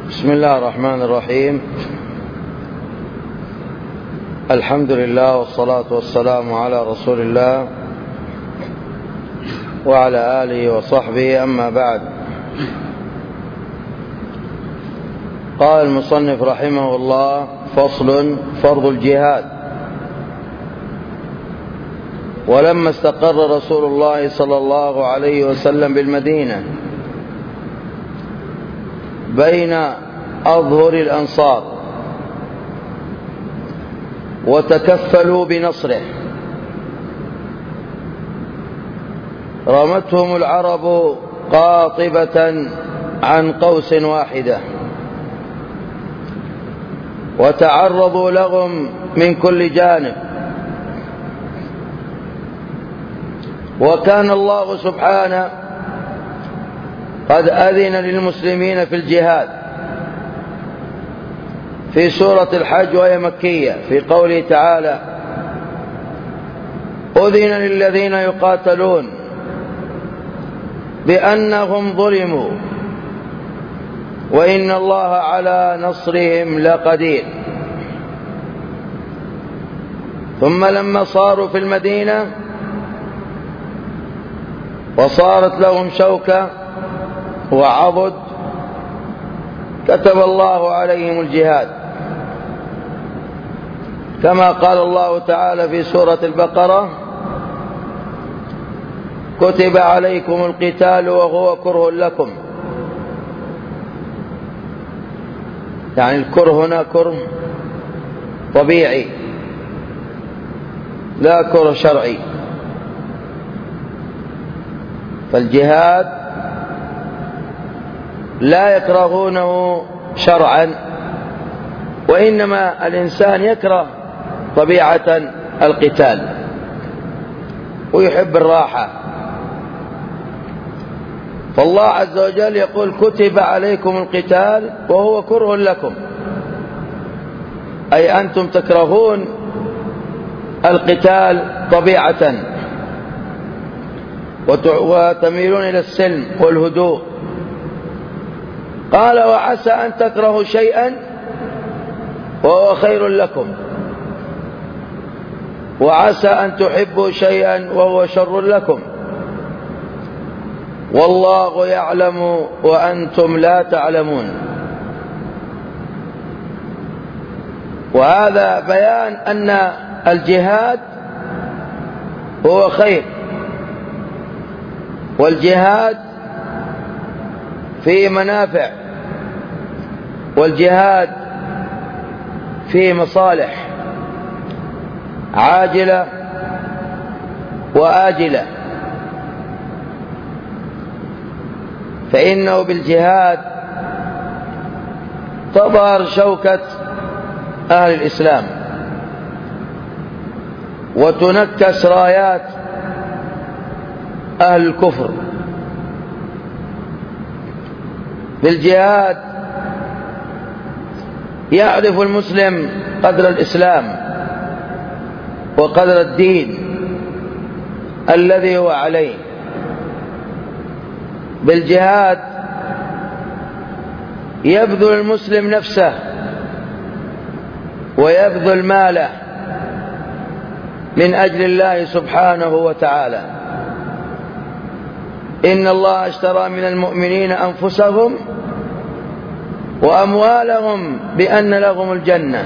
بسم الله الرحمن الرحيم. الحمد لله والصلاة والسلام على رسول الله وعلى آله وصحبه، أما بعد. قال المصنف رحمه الله: فصل: فرض الجهاد. ولما استقر رسول الله صلى الله عليه وسلم بالمدينة بين أظهر الأنصار وتكفلوا بنصره، رمتهم العرب قاطبة عن قوس واحدة، وتعرضوا لهم من كل جانب، وكان الله سبحانه قد أذن للمسلمين في الجهاد في سورة الحج وهي مكية، في قوله تعالى: أذن للذين يقاتلون بأنهم ظلموا وإن الله على نصرهم لقدير. ثم لما صاروا في المدينة وصارت لهم شوكة وعضد، كتب الله عليهم الجهاد، كما قال الله تعالى في سورة البقرة: كتب عليكم القتال وهو كره لكم. يعني الكره هنا كره طبيعي لا كره شرعي. فالجهاد لا يكرهونه شرعا، وإنما الإنسان يكره طبيعة القتال ويحب الراحة. فالله عز وجل يقول: كتب عليكم القتال وهو كره لكم، أي أنتم تكرهون القتال طبيعة وتميلون إلى السلم والهدوء. قال: وعسى أن تكرهوا شيئا وهو خير لكم، وعسى أن تحبوا شيئا وهو شر لكم، والله يعلم وأنتم لا تعلمون. وهذا بيان أن الجهاد هو خير، والجهاد فيه منافع، والجهاد فيه مصالح عاجلة وآجلة. فإنه بالجهاد تظهر شوكة أهل الإسلام، وتنكس رايات أهل الكفر. بالجهاد يعرف المسلم قدر الإسلام وقدر الدين الذي هو عليه. بالجهاد يبذل المسلم نفسه ويبذل ماله من أجل الله سبحانه وتعالى. إن الله اشترى من المؤمنين أنفسهم وأموالهم بأن لهم الجنة.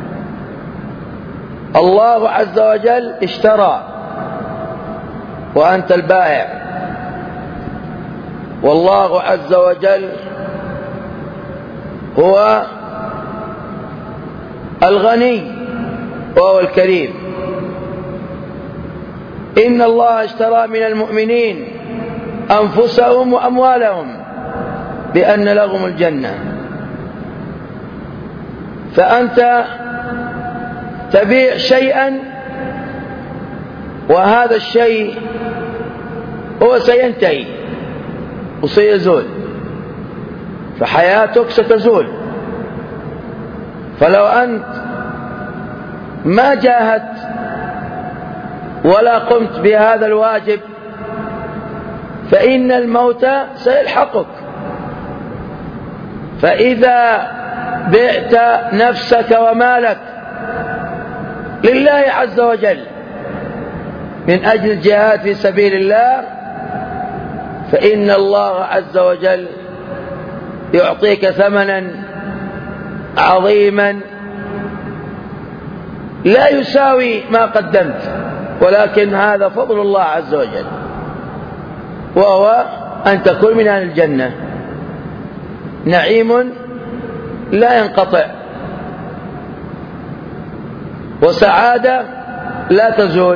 الله عز وجل اشترى وأنت البائع، والله عز وجل هو الغني وهو الكريم. إن الله اشترى من المؤمنين أنفسهم وأموالهم بأن لهم الجنة. فأنت تبيع شيئا، وهذا الشيء هو سينتهي وسيزول، فحياتك ستزول. فلو أنت ما جاهدت ولا قمت بهذا الواجب فإن الموت سيلحقك. فإذا بعت نفسك ومالك لله عز وجل من أجل الجهاد في سبيل الله، فإن الله عز وجل يعطيك ثمنا عظيما لا يساوي ما قدمت، ولكن هذا فضل الله عز وجل، وهو أن تكون من أهل الجنة، نعيم لا ينقطع، وسعادة لا تزول،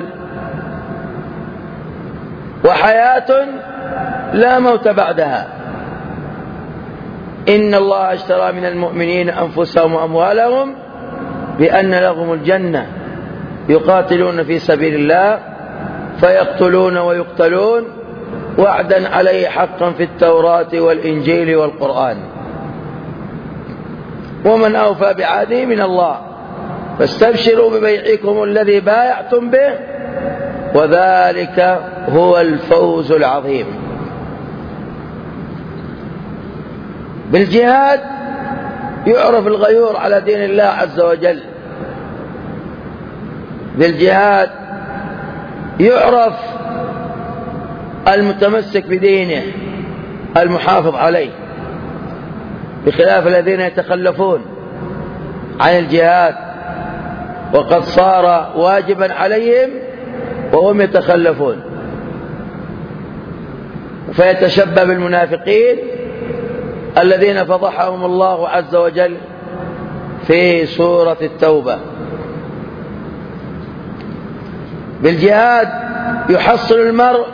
وحياة لا موت بعدها. إن الله اشترى من المؤمنين أنفسهم وأموالهم بأن لهم الجنة يقاتلون في سبيل الله فيقتلون ويقتلون وعدا عليه حقا في التوراة والإنجيل والقرآن، ومن أوفى بعهده من الله، فاستبشروا ببيعكم الذي بايعتم به وذلك هو الفوز العظيم. بالجهاد يعرف الغيور على دين الله عز وجل، بالجهاد يعرف المتمسك بدينه المحافظ عليه، بخلاف الذين يتخلفون عن الجهاد وقد صار واجبا عليهم وهم يتخلفون، فيتشبه بالمنافقين الذين فضحهم الله عز وجل في سورة التوبة. بالجهاد يحصل المرء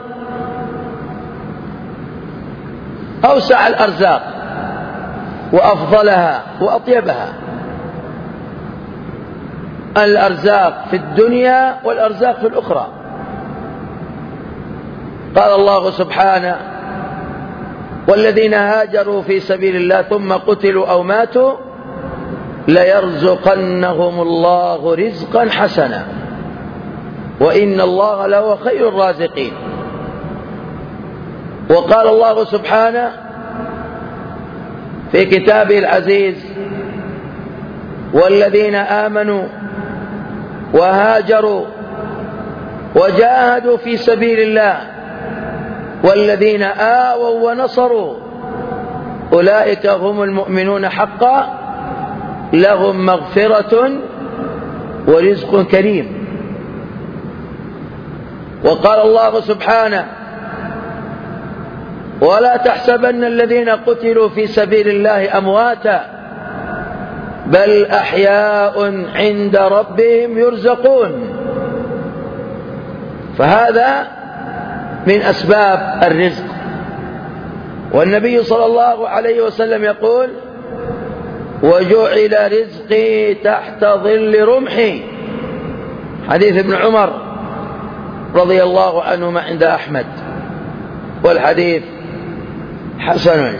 أوسع الأرزاق وأفضلها وأطيبها، الأرزاق في الدنيا والأرزاق في الأخرى. قال الله سبحانه: والذين هاجروا في سبيل الله ثم قتلوا أو ماتوا ليرزقنهم الله رزقا حسنا وإن الله لهو خير الرازقين. وقال الله سبحانه في كتابه العزيز: والذين آمنوا وهاجروا وجاهدوا في سبيل الله والذين آووا ونصروا أولئك هم المؤمنون حقا لهم مغفرة ورزق كريم. وقال الله سبحانه: ولا تحسبن الذين قتلوا في سبيل الله أمواتا بل أحياء عند ربهم يرزقون. فهذا من أسباب الرزق. والنبي صلى الله عليه وسلم يقول: وجعل رزقي تحت ظل رمحي، حديث ابن عمر رضي الله عنهما عند أحمد، والحديث حسن.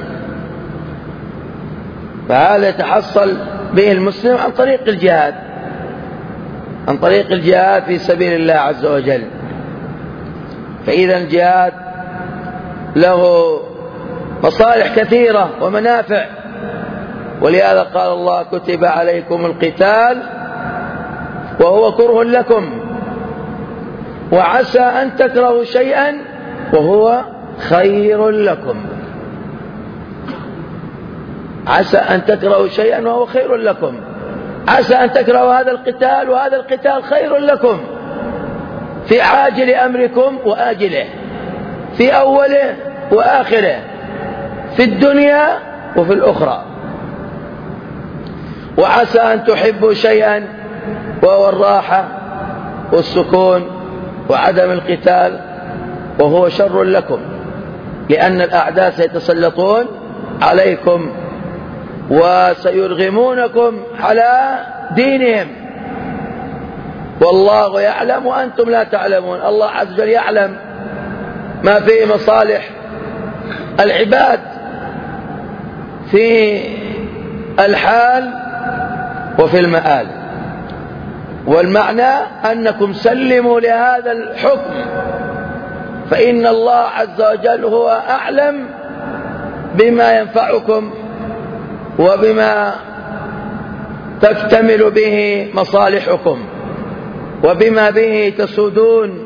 فهذا يتحصل به المسلم عن طريق الجهاد، عن طريق الجهاد في سبيل الله عز وجل. فإذا الجهاد له مصالح كثيرة ومنافع، ولهذا قال الله: كتب عليكم القتال وهو كره لكم وعسى أن تكرهوا شيئا وهو خير لكم. عسى أن تكرهوا شيئا وهو خير لكم، عسى أن تكرهوا هذا القتال وهذا القتال خير لكم في عاجل أمركم وآجله، في أوله وآخره، في الدنيا وفي الأخرى. وعسى أن تحبوا شيئا وهو الراحة والسكون وعدم القتال وهو شر لكم، لأن الأعداء سيتسلطون عليكم وسيرغمونكم على دينهم، والله يعلم وأنتم لا تعلمون. الله عز وجل يعلم ما فيه مصالح العباد في الحال وفي المآل. والمعنى أنكم سلموا لهذا الحكم، فإن الله عز وجل هو أعلم بما ينفعكم وبما تكتمل به مصالحكم، وبما به تسودون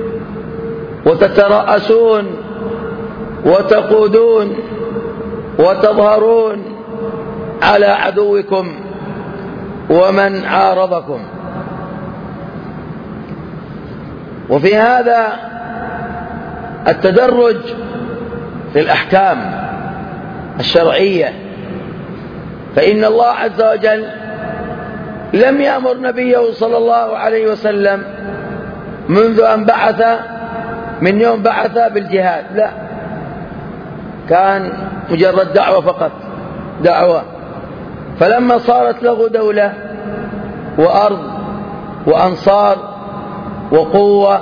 وتترأسون وتقودون وتظهرون على عدوكم ومن عارضكم. وفي هذا التدرج في الأحكام الشرعية، فإن الله عز وجل لم يأمر نبيه صلى الله عليه وسلم منذ أن بعث، من يوم بعث بالجهاد، لا، كان مجرد دعوة فقط، دعوة. فلما صارت له دولة وأرض وأنصار وقوة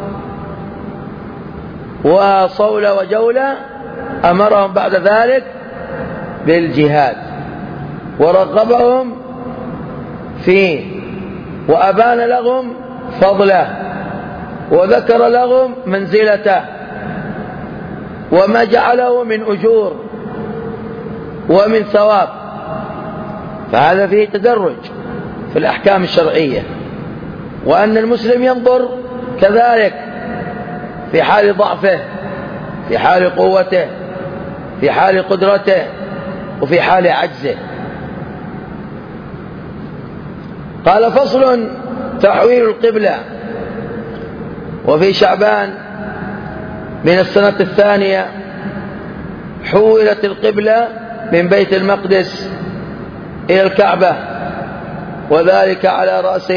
وصولة وجولة، أمرهم بعد ذلك بالجهاد ورغبهم فيه، وأبان لهم فضله، وذكر لهم منزلته وما جعله من أجور ومن ثواب. فهذا فيه تدرج في الأحكام الشرعية، وأن المسلم ينظر كذلك في حال ضعفه، في حال قوته، في حال قدرته، وفي حال عجزه. قال: فصل: تحويل القبلة. وفي شعبان من السنة الثانية حولت القبلة من بيت المقدس إلى الكعبة، وذلك على رأس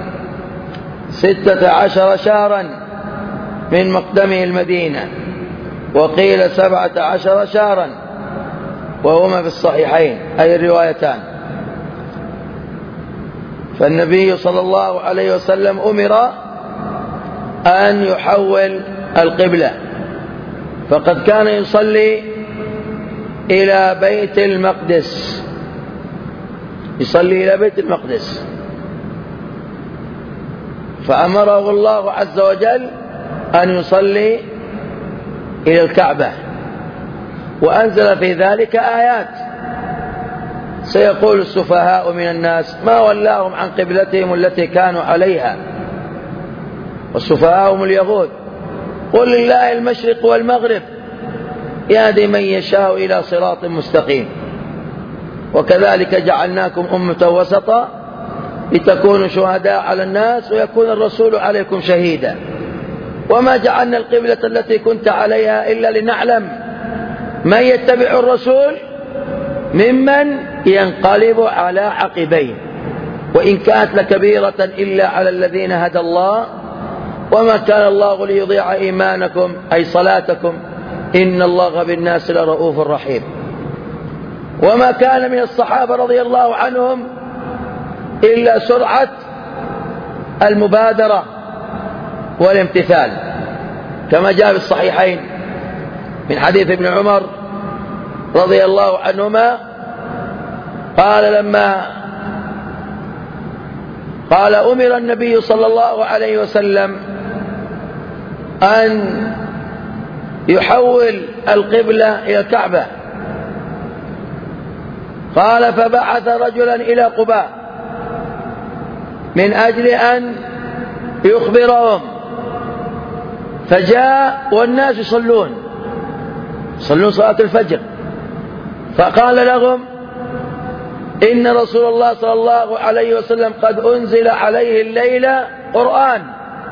16 شهرا من مقدمه المدينة، وقيل 17 شهرا، وهما في الصحيحين أي الروايتان. فالنبي صلى الله عليه وسلم أمر أن يحول القبلة، فقد كان يصلي إلى بيت المقدس، يصلي إلى بيت المقدس، فأمره الله عز وجل أن يصلي إلى الكعبة، وأنزل في ذلك آيات. سيقول السفهاء من الناس: ما ولاهم عن قبلتهم التي كانوا عليها؟ والسفهاء هم اليهود. قل: لله المشرق والمغرب يهدي من يشاء إلى صراط مستقيم. وكذلك جعلناكم أمة وسطا لتكونوا شهداء على الناس ويكون الرسول عليكم شهيدا. وما جعلنا القبلة التي كنت عليها إلا لنعلم من يتبع الرسول ممن ينقلب على عقبيه، وإن كانت لكبيرة إلا على الذين هدى الله، وما كان الله ليضيع إيمانكم أي صلاتكم، إن الله بالناس لرؤوف رحيم. وما كان من الصحابة رضي الله عنهم إلا سرعة المبادرة والامتثال، كما جاء في الصحيحين من حديث ابن عمر رضي الله عنهما قال: لما قال: أمر النبي صلى الله عليه وسلم أن يحول القبلة إلى الكعبة، قال: فبعث رجلا إلى قباء من أجل أن يخبرهم، فجاء والناس يصلون صلاة الفجر، فقال لهم: إن رسول الله صلى الله عليه وسلم قد أنزل عليه الليلة قرآن،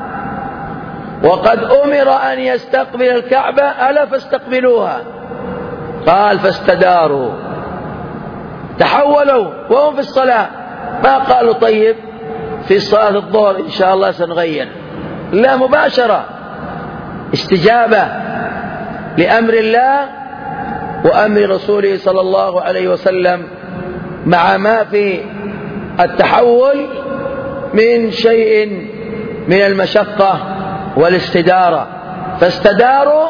وقد أمر أن يستقبل الكعبة، ألا فاستقبلوها؟ قال: فاستداروا، تحولوا وهم في الصلاة، ما قالوا طيب في صلاة الظهر إن شاء الله سنغير، لا، مباشرة استجابة لأمر الله وأمر رسوله صلى الله عليه وسلم، مع ما في التحول من شيء من المشقة والاستدارة، فاستداروا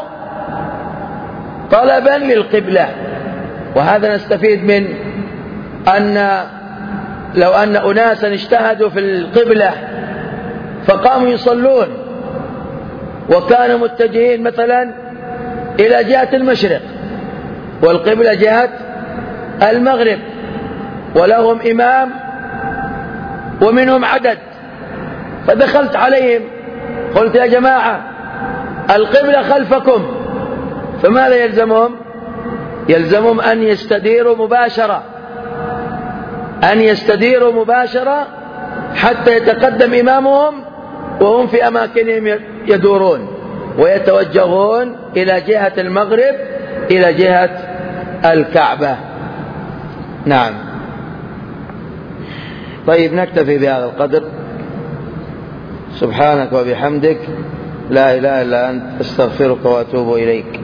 طلبا للقبلة. وهذا نستفيد من أن لو أن أناسا اجتهدوا في القبلة فقاموا يصلون وكانوا متجهين مثلا إلى جهة المشرق والقبلة جهة المغرب، ولهم إمام ومنهم عدد، فدخلت عليهم قلت يا جماعة القبلة خلفكم، فماذا يلزمهم؟ يلزمهم أن يستديروا مباشرة حتى يتقدم إمامهم وهم في أماكنهم يدورون ويتوجهون إلى جهة المغرب، إلى جهة الكعبة. نعم. طيب نكتفي بهذا القدر. سبحانك وبحمدك، لا إله إلا أنت، استغفرك وأتوب إليك.